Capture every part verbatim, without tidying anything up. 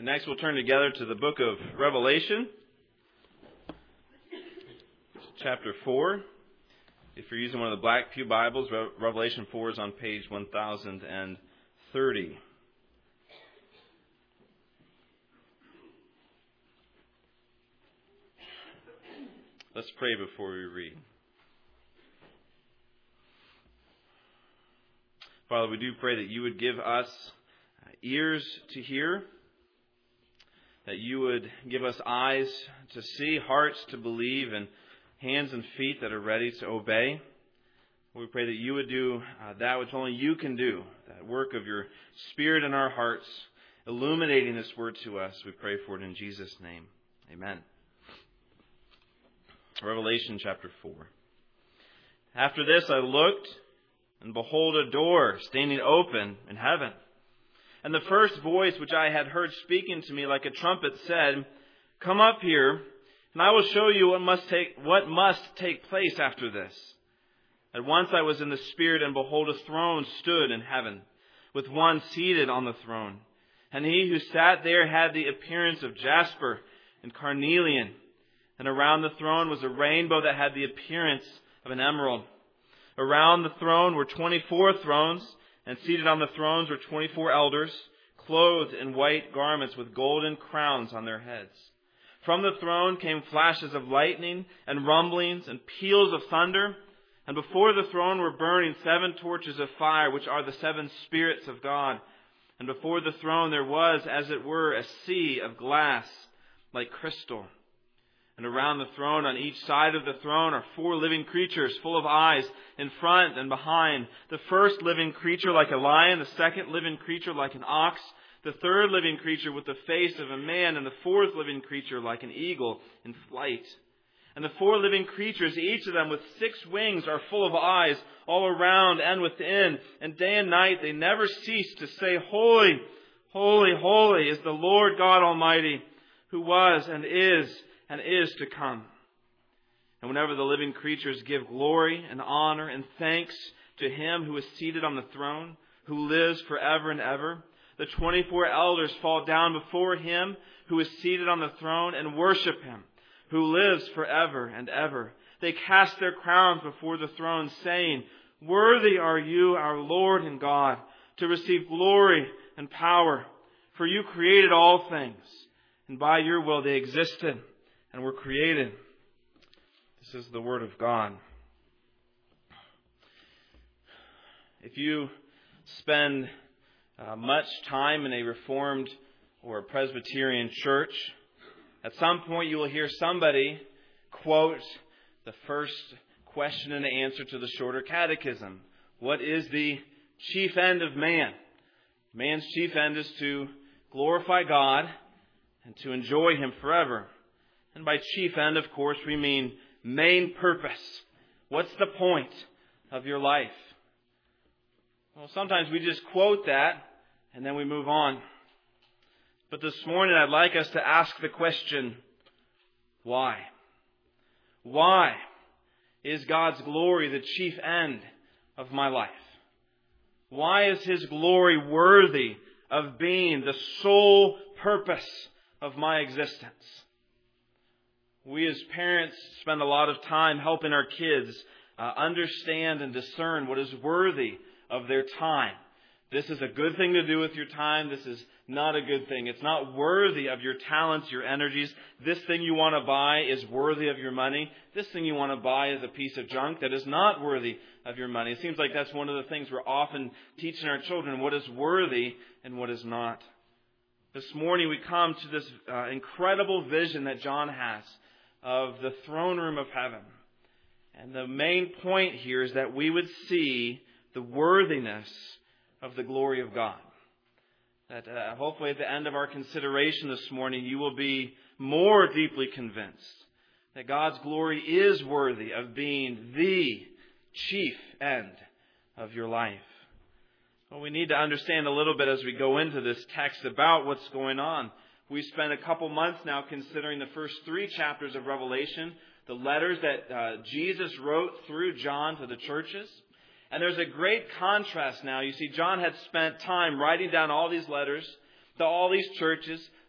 And next we'll turn together to the book of Revelation, chapter four. If you're using one of the Black Pew Bibles, Revelation four is on page one thousand thirty. Let's pray before we read. Father, we do pray that you would give us ears to hear, that you would give us eyes to see, hearts to believe, and hands and feet that are ready to obey. We pray that you would do uh, that which only you can do, that work of your Spirit in our hearts, illuminating this word to us. We pray for it in Jesus' name. Amen. Revelation chapter four. After this I looked, and behold, a door standing open in heaven. And the first voice which I had heard speaking to me like a trumpet said, "Come up here, and I will show you what must take what must take place after this." At once I was in the Spirit, and behold, a throne stood in heaven, with one seated on the throne. And he who sat there had the appearance of jasper and carnelian. And around the throne was a rainbow that had the appearance of an emerald. Around the throne were twenty-four thrones, and seated on the thrones were twenty-four elders, clothed in white garments with golden crowns on their heads. From the throne came flashes of lightning and rumblings and peals of thunder. And before the throne were burning seven torches of fire, which are the seven spirits of God. And before the throne there was, as it were, a sea of glass like crystal. And around the throne, on each side of the throne, are four living creatures full of eyes in front and behind. The first living creature like a lion, the second living creature like an ox, the third living creature with the face of a man, and the fourth living creature like an eagle in flight. And the four living creatures, each of them with six wings, are full of eyes all around and within. And day and night they never cease to say, "Holy, holy, holy is the Lord God Almighty, who was and is and is to come." And whenever the living creatures give glory and honor and thanks to Him who is seated on the throne, who lives forever and ever, the twenty-four elders fall down before Him who is seated on the throne and worship Him, who lives forever and ever. They cast their crowns before the throne, saying, "Worthy are you, our Lord and God, to receive glory and power. For you created all things, and by your will they existed and were created." This is the word of God. If you spend uh, much time in a Reformed or a Presbyterian church, at some point you will hear somebody quote the first question and answer to the Shorter Catechism. What is the chief end of man? Man's chief end is to glorify God and to enjoy Him forever. And by chief end, of course, we mean main purpose. What's the point of your life? Well, sometimes we just quote that and then we move on. But this morning I'd like us to ask the question, why? Why is God's glory the chief end of my life? Why is His glory worthy of being the sole purpose of my existence? We as parents spend a lot of time helping our kids uh, understand and discern what is worthy of their time. This is a good thing to do with your time. This is not a good thing. It's not worthy of your talents, your energies. This thing you want to buy is worthy of your money. This thing you want to buy is a piece of junk that is not worthy of your money. It seems like that's one of the things we're often teaching our children, what is worthy and what is not. This morning we come to this uh, incredible vision that John has of the throne room of heaven. And the main point here is that we would see the worthiness of the glory of God. That uh, hopefully at the end of our consideration this morning, you will be more deeply convinced that God's glory is worthy of being the chief end of your life. Well, we need to understand a little bit as we go into this text about what's going on. We spent a couple months now considering the first three chapters of Revelation, the letters that uh, Jesus wrote through John to the churches. And there's a great contrast now. You see, John had spent time writing down all these letters to all these churches,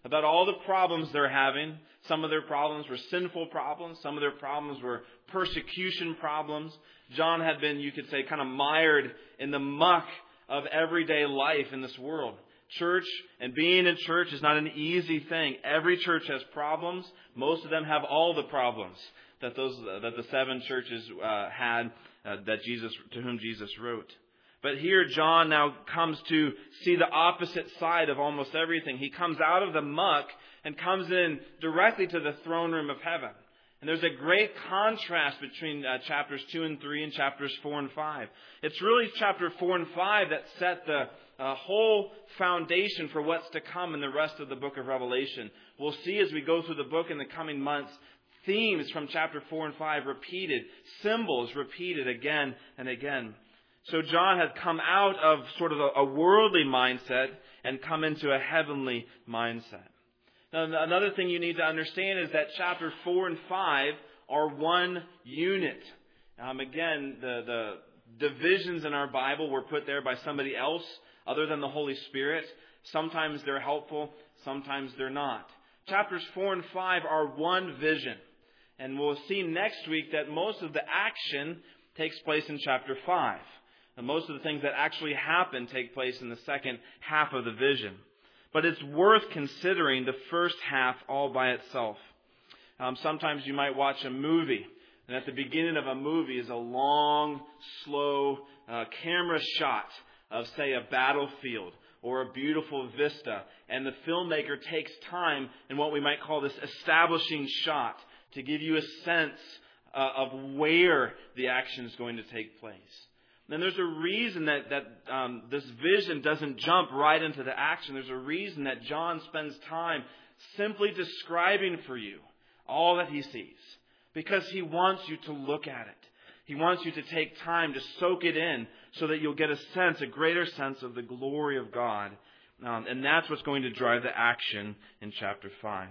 about all the problems they're having. Some of their problems were sinful problems. Some of their problems were persecution problems. John had been, you could say, kind of mired in the muck of everyday life in this world. Church and being in church is not an easy thing. Every church has problems. Most of them have all the problems that those that the seven churches uh, had uh, that Jesus to whom Jesus wrote. But here John now comes to see the opposite side of almost everything. He comes out of the muck and comes in directly to the throne room of heaven. And there's a great contrast between uh, chapters two and three and chapters four and five. It's really chapter four and five that set the uh, whole foundation for what's to come in the rest of the book of Revelation. We'll see as we go through the book in the coming months, themes from chapter four and five repeated, symbols repeated again and again. So John had come out of sort of a, a worldly mindset and come into a heavenly mindset. Now, another thing you need to understand is that chapter four and five are one unit. Um, again, the, the divisions in our Bible were put there by somebody else other than the Holy Spirit. Sometimes they're helpful, sometimes they're not. Chapters four and five are one vision. And we'll see next week that most of the action takes place in chapter five. And most of the things that actually happen take place in the second half of the vision. But it's worth considering the first half all by itself. Um, sometimes you might watch a movie, and at the beginning of a movie is a long, slow uh, camera shot of, say, a battlefield or a beautiful vista. And the filmmaker takes time in what we might call this establishing shot to give you a sense uh, of where the action is going to take place. And there's a reason that, that um, this vision doesn't jump right into the action. There's a reason that John spends time simply describing for you all that he sees. Because he wants you to look at it. He wants you to take time to soak it in so that you'll get a sense, a greater sense of the glory of God. Um, and that's what's going to drive the action in chapter five.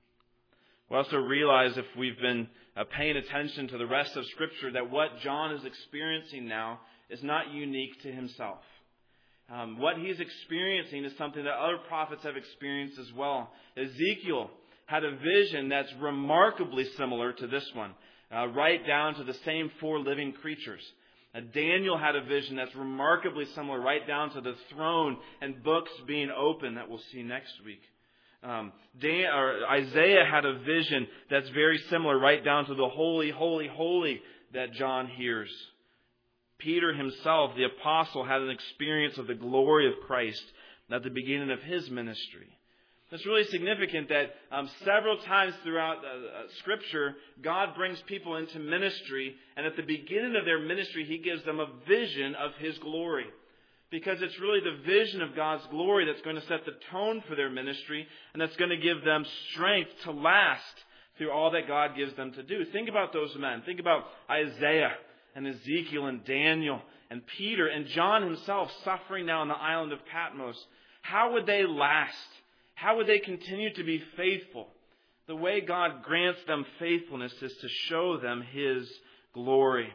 We also realize, if we've been uh, paying attention to the rest of Scripture, that what John is experiencing now is not unique to himself. Um, what he's experiencing is something that other prophets have experienced as well. Ezekiel had a vision that's remarkably similar to this one, uh, right down to the same four living creatures. Uh, Daniel had a vision that's remarkably similar, right down to the throne and books being open that we'll see next week. Um, Dan, or Isaiah had a vision that's very similar, right down to the holy, holy, holy that John hears. Peter himself, the apostle, had an experience of the glory of Christ at the beginning of his ministry. It's really significant that um, several times throughout uh, uh, Scripture, God brings people into ministry, and at the beginning of their ministry, He gives them a vision of His glory. Because it's really the vision of God's glory that's going to set the tone for their ministry, and that's going to give them strength to last through all that God gives them to do. Think about those men. Think about Isaiah and Ezekiel and Daniel and Peter and John himself suffering now on the island of Patmos. How would they last? How would they continue to be faithful? The way God grants them faithfulness is to show them His glory.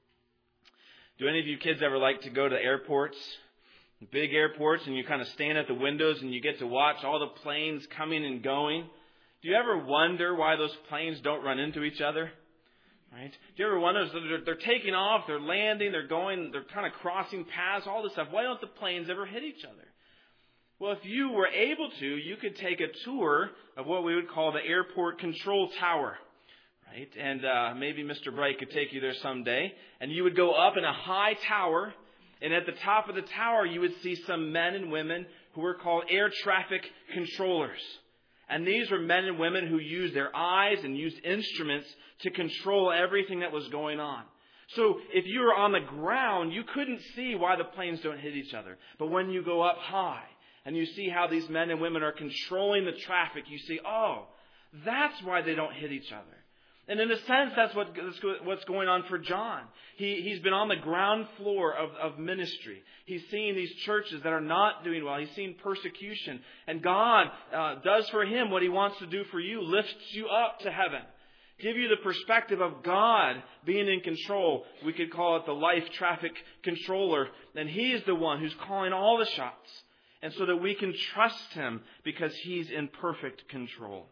Do any of you kids ever like to go to airports? Big airports, and you kind of stand at the windows and you get to watch all the planes coming and going. Do you ever wonder why those planes don't run into each other? Right? Do you ever wonder, they're, they're taking off, they're landing, they're going, they're kind of crossing paths, all this stuff. Why don't the planes ever hit each other? Well, if you were able to, you could take a tour of what we would call the airport control tower. Right? And uh, maybe Mister Bright could take you there someday. And you would go up in a high tower. And at the top of the tower, you would see some men and women who were called air traffic controllers. And these were men and women who used their eyes and used instruments to control everything that was going on. So if you were on the ground, you couldn't see why the planes don't hit each other. But when you go up high and you see how these men and women are controlling the traffic, you see, oh, that's why they don't hit each other. And in a sense, that's what, what's going on for John. He, he's been on the ground floor of, of ministry. He's seeing these churches that are not doing well. He's seeing persecution. And God uh, does for him what He wants to do for you, lifts you up to heaven. Give you the perspective of God being in control. We could call it the life traffic controller. And He is the one who's calling all the shots. and so that we can trust Him because He's in perfect control.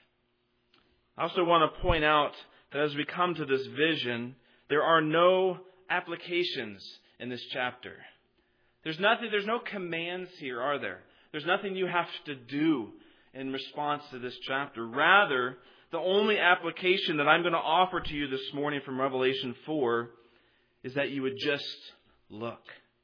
I also want to point out that as we come to this vision, there are no applications in this chapter. There's nothing, there's no commands here, are there? There's nothing you have to do in response to this chapter. Rather, the only application that I'm going to offer to you this morning from Revelation four is that you would just look.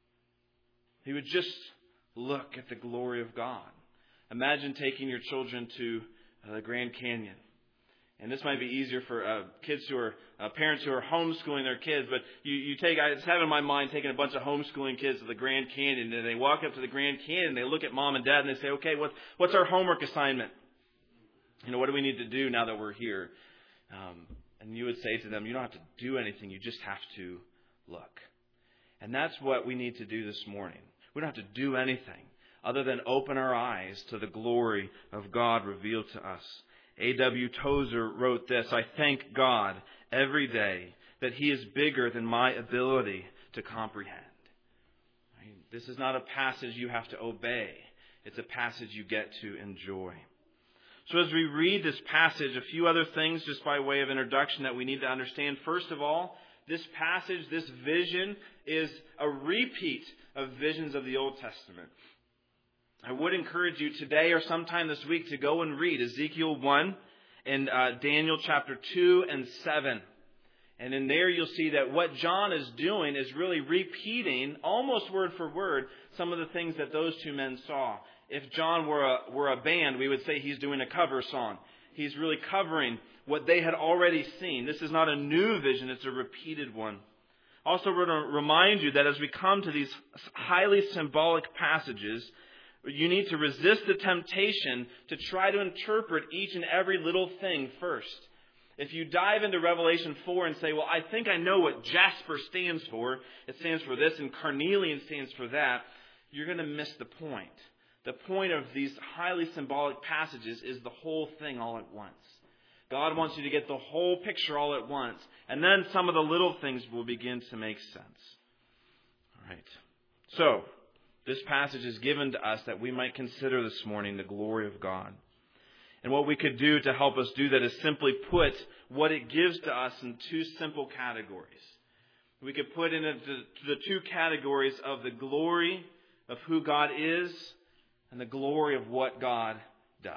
You would just look at the glory of God. Imagine taking your children to the Grand Canyon. And this might be easier for uh, kids who are, uh, parents who are homeschooling their kids, but you, you take, I just have in my mind taking a bunch of homeschooling kids to the Grand Canyon, and they walk up to the Grand Canyon, and they look at mom and dad, and they say, okay, what, what's our homework assignment? You know, what do we need to do now that we're here? Um, and you would say to them, you don't have to do anything, you just have to look. And that's what we need to do this morning. We don't have to do anything other than open our eyes to the glory of God revealed to us. A W Tozer wrote this, I thank God every day that He is bigger than my ability to comprehend. I mean, this is not a passage you have to obey. It's a passage you get to enjoy. So as we read this passage, a few other things just by way of introduction that we need to understand. First of all, this passage, this vision, is a repeat of visions of the Old Testament. I would encourage you today or sometime this week to go and read Ezekiel one and uh, Daniel chapter two and seven. And in there you'll see that what John is doing is really repeating, almost word for word, some of the things that those two men saw. If John were a, were a band, we would say he's doing a cover song. He's really covering what they had already seen. This is not a new vision, it's a repeated one. Also, we're going to remind you that as we come to these highly symbolic passages, you need to resist the temptation to try to interpret each and every little thing first. If you dive into Revelation four and say, well, I think I know what Jasper stands for. It stands for this, and carnelian stands for that. You're going to miss the point. The point of these highly symbolic passages is the whole thing all at once. God wants you to get the whole picture all at once. And then some of the little things will begin to make sense. All right. So, this passage is given to us that we might consider this morning the glory of God. And what we could do to help us do that is simply put what it gives to us in two simple categories. We could put into the two categories of the glory of who God is and the glory of what God does.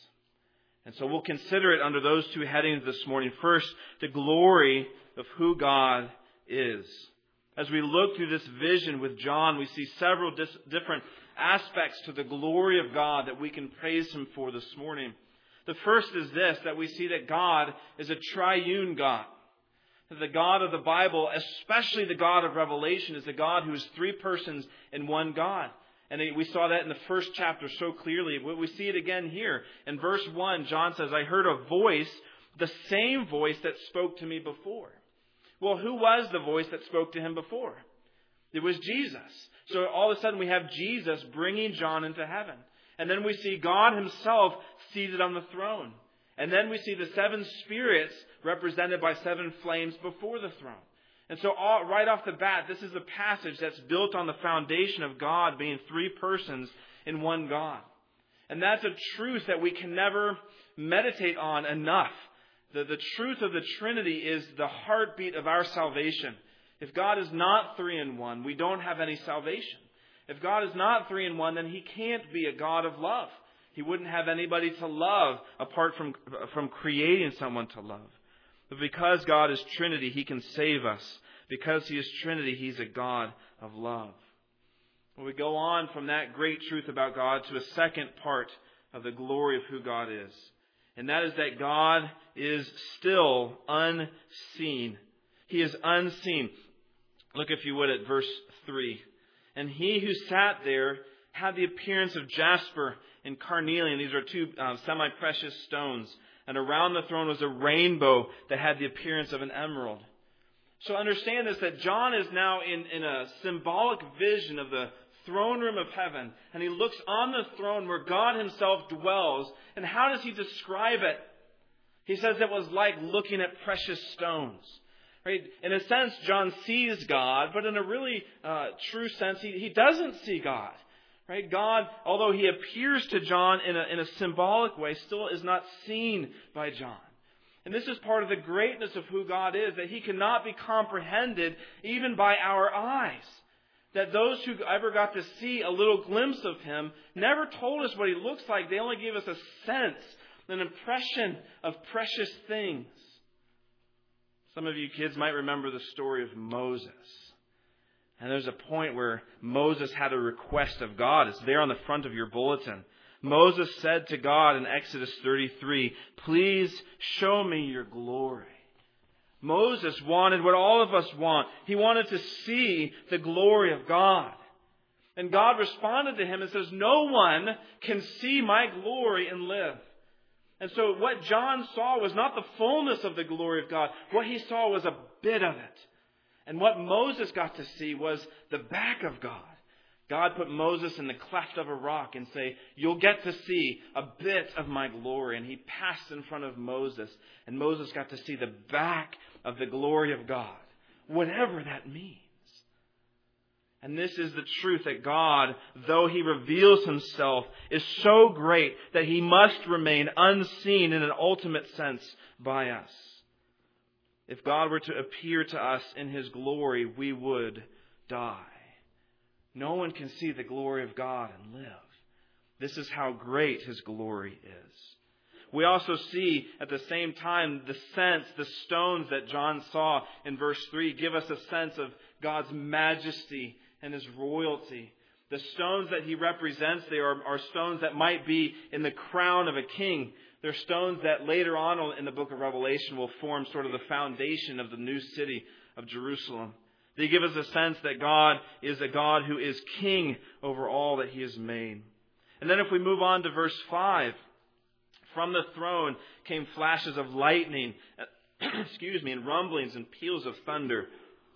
And so we'll consider it under those two headings this morning. First, the glory of who God is. As we look through this vision with John, we see several dis- different aspects to the glory of God that we can praise Him for this morning. The first is this, that we see that God is a triune God. That the God of the Bible, especially the God of Revelation, is a God who is three persons in one God. And we saw that in the first chapter so clearly. We see it again here. In verse one, John says, I heard a voice, the same voice that spoke to me before. Well, who was the voice that spoke to him before? It was Jesus. So all of a sudden we have Jesus bringing John into heaven. And then we see God Himself seated on the throne. And then we see the seven spirits represented by seven flames before the throne. And so all, right off the bat, this is a passage that's built on the foundation of God being three persons in one God. And that's a truth that we can never meditate on enough. The, the truth of the Trinity is the heartbeat of our salvation. If God is not three in one, we don't have any salvation. If God is not three in one, then He can't be a God of love. He wouldn't have anybody to love apart from, from creating someone to love. But because God is Trinity, He can save us. Because He is Trinity, He's a God of love. Well, we go on from that great truth about God to a second part of the glory of who God is. And that is that God is still unseen. He is unseen. Look, if you would, at verse three. And He who sat there had the appearance of jasper and carnelian. These are two uh, semi-precious stones. And around the throne was a rainbow that had the appearance of an emerald. So understand this, that John is now in, in a symbolic vision of the throne room of heaven. And he looks on the throne where God Himself dwells. And how does he describe it? He says it was like looking at precious stones. Right? In a sense, John sees God, but in a really uh, true sense, he, he doesn't see God. Right? God, although he appears to John in a, in a symbolic way, still is not seen by John. And this is part of the greatness of who God is, that he cannot be comprehended even by our eyes. That those who ever got to see a little glimpse of him never told us what he looks like. They only gave us a sense, an impression of precious things. Some of you kids might remember the story of Moses. And there's a point where Moses had a request of God. It's there on the front of your bulletin. Moses said to God in Exodus thirty-three, "Please show me your glory." Moses wanted what all of us want. He wanted to see the glory of God. And God responded to him and says, "No one can see my glory and live." And so what John saw was not the fullness of the glory of God. What he saw was a bit of it. And what Moses got to see was the back of God. God put Moses in the cleft of a rock and say, "You'll get to see a bit of my glory." And he passed in front of Moses. And Moses got to see the back of the glory of God, whatever that means. And this is the truth, that God, though he reveals himself, is so great that he must remain unseen in an ultimate sense by us. If God were to appear to us in his glory, we would die. No one can see the glory of God and live. This is how great his glory is. We also see at the same time the sense, the stones that John saw in verse three give us a sense of God's majesty and his royalty. The stones that he represents, they are, are stones that might be in the crown of a king. They're stones that later on in the book of Revelation will form sort of the foundation of the new city of Jerusalem. They give us a sense that God is a God who is king over all that he has made. And then if we move on to verse five, from the throne came flashes of lightning, excuse me, and rumblings and peals of thunder.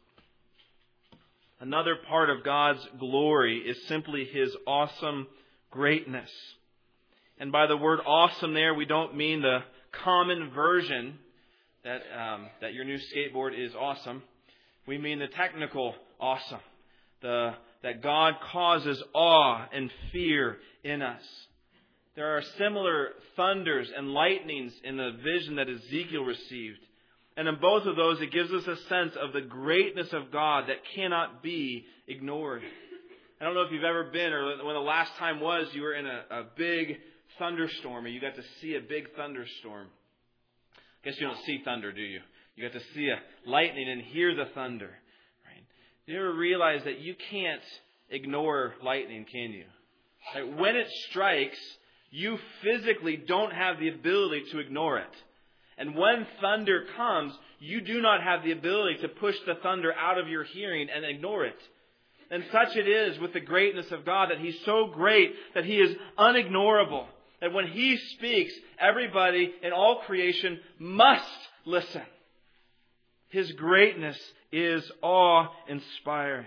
Another part of God's glory is simply his awesome greatness. And by the word awesome there, we don't mean the common version that um, that your new skateboard is awesome. We mean the technical awesome. The, that God causes awe and fear in us. There are similar thunders and lightnings in the vision that Ezekiel received. And in both of those, it gives us a sense of the greatness of God that cannot be ignored. I don't know if you've ever been, or when the last time was, you were in a, a big thunderstorm, and you got to see a big thunderstorm. I guess you don't see thunder, do you? You got to see a lightning and hear the thunder. Right? Do you ever realize that you can't ignore lightning, can you? Like when it strikes, you physically don't have the ability to ignore it. And when thunder comes, you do not have the ability to push the thunder out of your hearing and ignore it. And such it is with the greatness of God, that he's so great that he is unignorable. That when he speaks, everybody in all creation must listen. His greatness is awe-inspiring.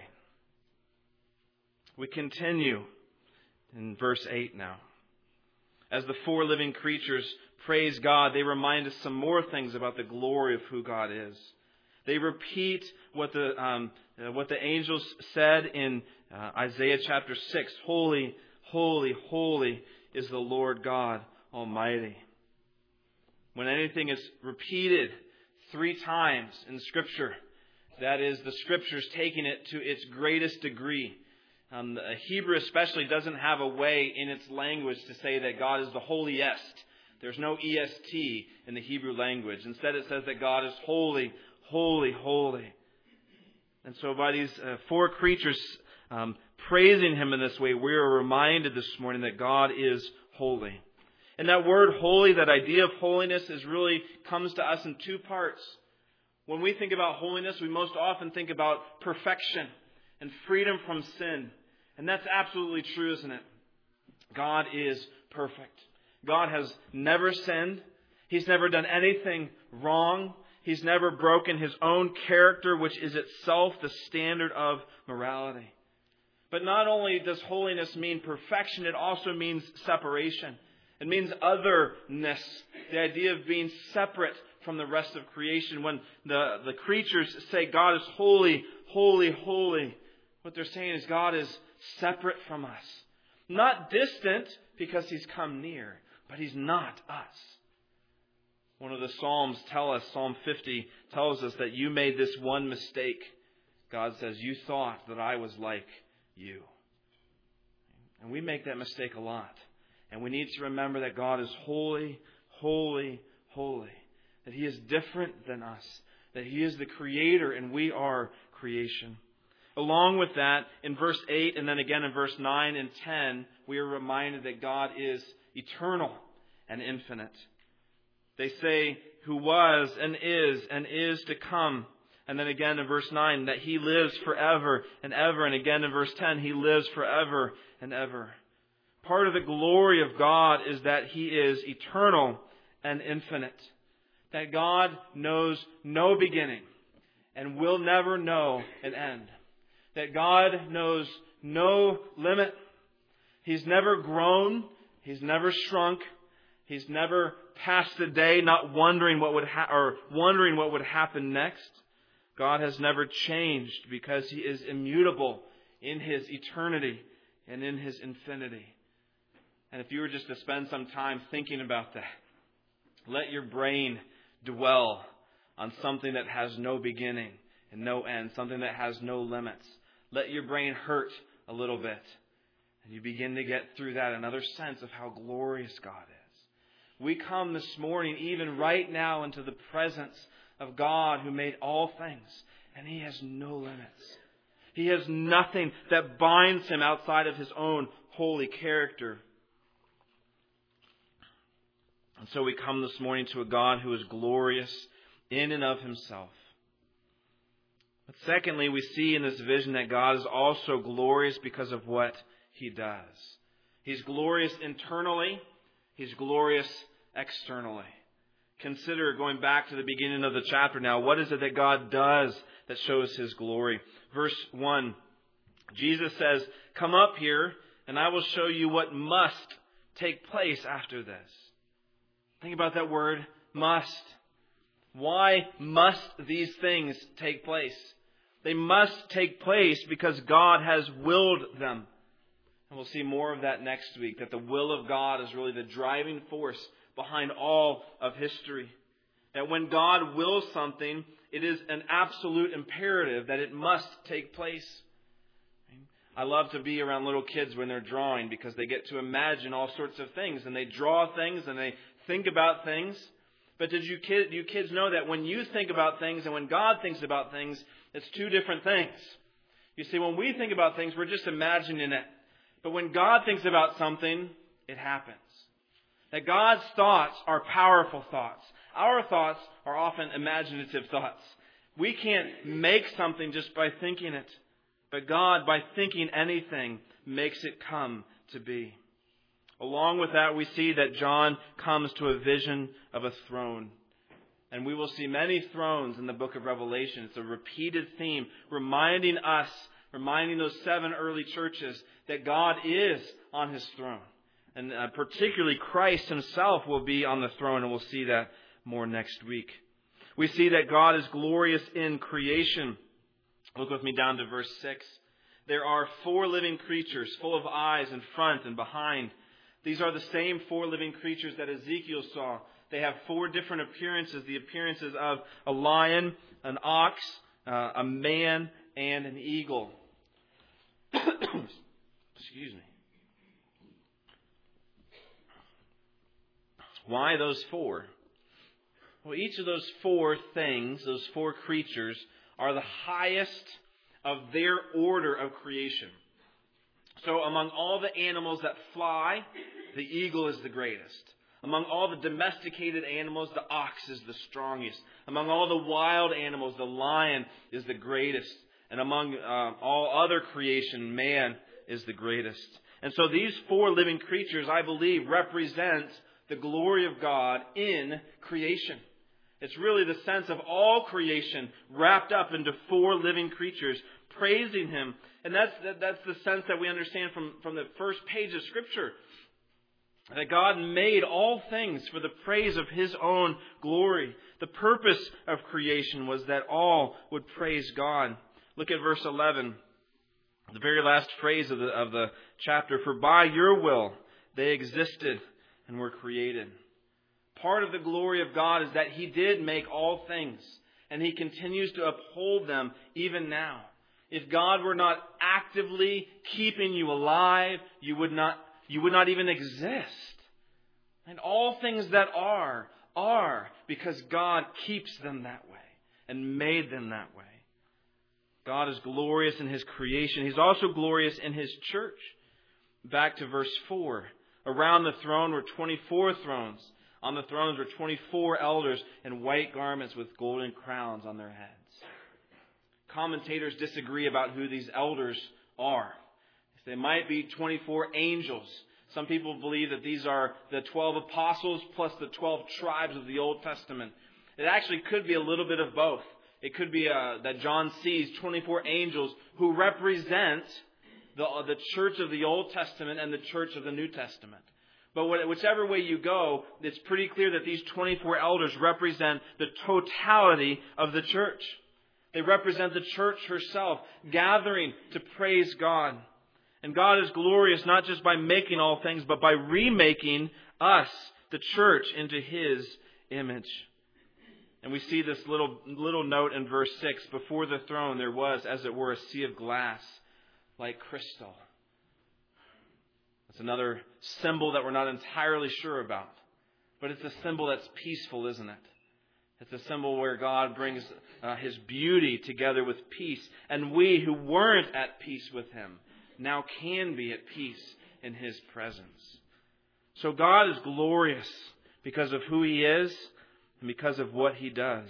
We continue in verse eight now. As the four living creatures praise God, they remind us some more things about the glory of who God is. They repeat what the um, uh, what the angels said in uh, Isaiah chapter six. Holy, holy, holy is the Lord God Almighty. When anything is repeated three times in Scripture, that is the Scriptures taking it to its greatest degree. Um, Hebrew especially doesn't have a way in its language to say that God is the holiest. There's no E S T in the Hebrew language. Instead it says that God is holy, holy, holy. And so by these uh, four creatures um, praising him in this way, we are reminded this morning that God is holy. And that word holy, that idea of holiness, is really comes to us in two parts. When we think about holiness, we most often think about perfection and freedom from sin. And that's absolutely true, isn't it? God is perfect. God has never sinned. He's never done anything wrong. He's never broken his own character, which is itself the standard of morality. But not only does holiness mean perfection, it also means separation. It means otherness. The idea of being separate from the rest of creation. When the, the creatures say God is holy, holy, holy, what they're saying is God is separate from us. Not distant because He's come near, but He's not us. One of the Psalms tell us, Psalm fifty tells us that you made this one mistake. God says, you thought that I was like you. And we make that mistake a lot. And we need to remember that God is holy, holy, holy. That He is different than us. That He is the Creator and we are creation. Along with that, in verse eight and then again in verse nine and ten, we are reminded that God is eternal and infinite. They say, who was and is and is to come. And then again in verse nine, that He lives forever and ever. And again in verse ten, He lives forever and ever. Part of the glory of God is that He is eternal and infinite. That God knows no beginning and will never know an end. That God knows no limit. He's never grown. He's never shrunk. He's never passed a day not wondering what would ha- or wondering what would happen next. God has never changed because He is immutable in His eternity and in His infinity. And if you were just to spend some time thinking about that, let your brain dwell on something that has no beginning and no end, something that has no limits. Let your brain hurt a little bit. And you begin to get through that another sense of how glorious God is. We come this morning, even right now, into the presence of God who made all things. And He has no limits. He has nothing that binds Him outside of His own holy character. And so we come this morning to a God who is glorious in and of Himself. But secondly, we see in this vision that God is also glorious because of what He does. He's glorious internally. He's glorious externally. Consider, going back to the beginning of the chapter now, what is it that God does that shows His glory? Verse one, Jesus says, come up here and I will show you what must take place after this. Think about that word, must. Why must these things take place? They must take place because God has willed them. And we'll see more of that next week, that the will of God is really the driving force behind all of history. That when God wills something, it is an absolute imperative that it must take place. I love to be around little kids when they're drawing because they get to imagine all sorts of things. And they draw things and they think about things. But did you, kid, you kids know that when you think about things and when God thinks about things, it's two different things. You see, when we think about things, we're just imagining it. But when God thinks about something, it happens. That God's thoughts are powerful thoughts. Our thoughts are often imaginative thoughts. We can't make something just by thinking it. But God, by thinking anything, makes it come to be. Along with that, we see that John comes to a vision of a throne. And we will see many thrones in the book of Revelation. It's a repeated theme, reminding us, reminding those seven early churches that God is on His throne. And uh, particularly Christ Himself will be on the throne, and we'll see that more next week. We see that God is glorious in creation. Look with me down to verse six. There are four living creatures full of eyes in front and behind. These are the same four living creatures that Ezekiel saw. They have four different appearances. The appearances of a lion, an ox, uh, a man, and an eagle. Excuse me. Why those four? Well, each of those four things, those four creatures, are the highest of their order of creation. So among all the animals that fly, the eagle is the greatest. Among all the domesticated animals, the ox is the strongest. Among all the wild animals, the lion is the greatest. And among uh, all other creation, man is the greatest. And so these four living creatures, I believe, represent the glory of God in creation. It's really the sense of all creation wrapped up into four living creatures praising Him. And that's that's the sense that we understand from, from the first page of Scripture. That God made all things for the praise of His own glory. The purpose of creation was that all would praise God. Look at verse eleven. The very last phrase of the, of the chapter, for by your will they existed and were created. Part of the glory of God is that He did make all things, and He continues to uphold them even now. If God were not actively keeping you alive, you would not, you would not even exist. And all things that are, are because God keeps them that way and made them that way. God is glorious in His creation. He's also glorious in His church. Back to verse four. Around the throne were twenty-four thrones. On the thrones were twenty-four elders in white garments with golden crowns on their heads. Commentators disagree about who these elders are. They might be twenty-four angels. Some people believe that these are the twelve apostles plus the twelve tribes of the Old Testament. It actually could be a little bit of both. It could be uh, that John sees twenty-four angels who represent the, uh, the church of the Old Testament and the church of the New Testament. But what, whichever way you go, it's pretty clear that these twenty-four elders represent the totality of the church. They represent the church herself, gathering to praise God. And God is glorious not just by making all things, but by remaking us, the church, into His image. And we see this little little note in verse six. Before the throne there was, as it were, a sea of glass, like crystal. That's another symbol that we're not entirely sure about. But it's a symbol that's peaceful, isn't it? It's a symbol where God brings uh, His beauty together with peace. And we who weren't at peace with Him now can be at peace in His presence. So God is glorious because of who He is and because of what He does.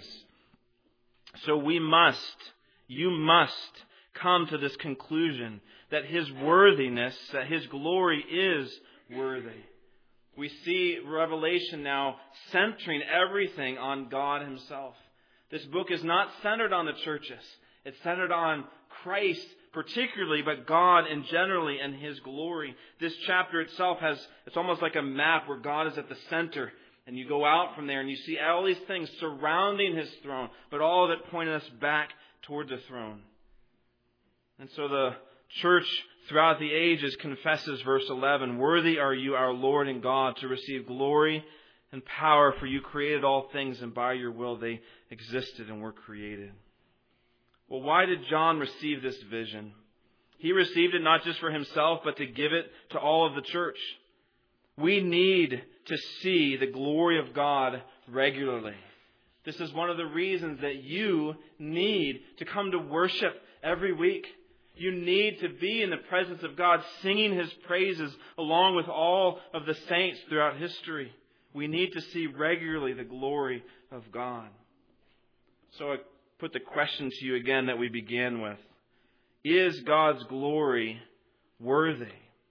So we must, you must come to this conclusion that His worthiness, that His glory is worthy. We see Revelation now centering everything on God Himself. This book is not centered on the churches. It's centered on Christ particularly, but God in generally and His glory. This chapter itself has, it's almost like a map where God is at the center. And you go out from there and you see all these things surrounding His throne, but all of it pointing us back toward the throne. And so the church throughout the ages confesses, verse eleven, worthy are you, our Lord and God, to receive glory and power, for you created all things, and by your will they existed and were created. Well, why did John receive this vision? He received it not just for himself, but to give it to all of the church. We need to see the glory of God regularly. This is one of the reasons that you need to come to worship every week. You need to be in the presence of God, singing His praises along with all of the saints throughout history. We need to see regularly the glory of God. So I put the question to you again that we began with. Is God's glory worthy?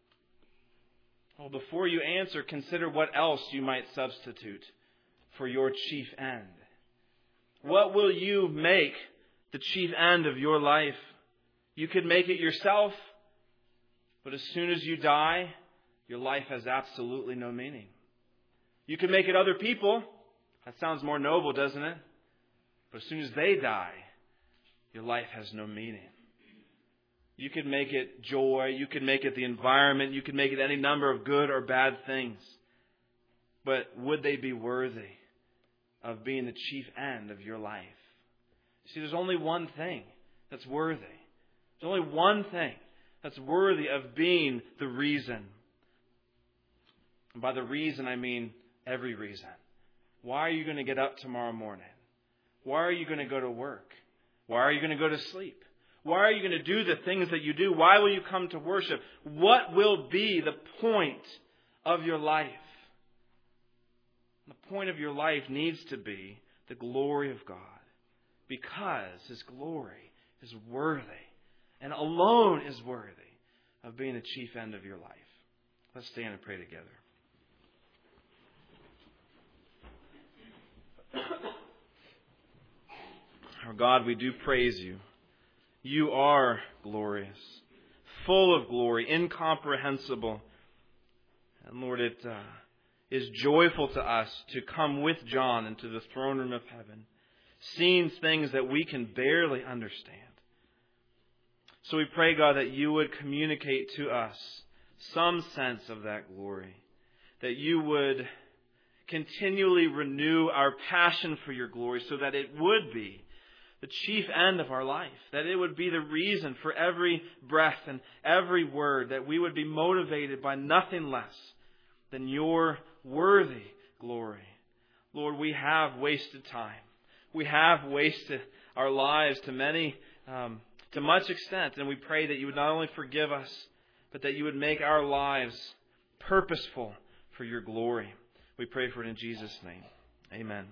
Well, before you answer, consider what else you might substitute for your chief end. What will you make the chief end of your life? You could make it yourself, but as soon as you die, your life has absolutely no meaning. You could make it other people. That sounds more noble, doesn't it? But as soon as they die, your life has no meaning. You could make it joy. You could make it the environment. You could make it any number of good or bad things. But would they be worthy of being the chief end of your life? See, there's only one thing that's worthy. There's only one thing that's worthy of being the reason. And by the reason, I mean every reason. Why are you going to get up tomorrow morning? Why are you going to go to work? Why are you going to go to sleep? Why are you going to do the things that you do? Why will you come to worship? What will be the point of your life? The point of your life needs to be the glory of God, because His glory is worthy and alone is worthy of being the chief end of your life. Let's stand and pray together. Our God, we do praise You. You are glorious, full of glory, incomprehensible. And Lord, it uh, is joyful to us to come with John into the throne room of heaven, seeing things that we can barely understand. So we pray, God, that you would communicate to us some sense of that glory, that you would continually renew our passion for your glory so that it would be the chief end of our life, that it would be the reason for every breath and every word, that we would be motivated by nothing less than your worthy glory. Lord, we have wasted time. We have wasted our lives to many, um, to much extent, and we pray that you would not only forgive us, but that you would make our lives purposeful for your glory. We pray for it in Jesus' name. Amen.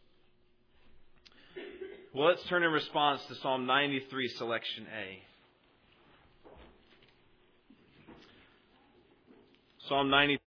Well, let's turn in response to Psalm ninety-three, selection A. Psalm ninety-three.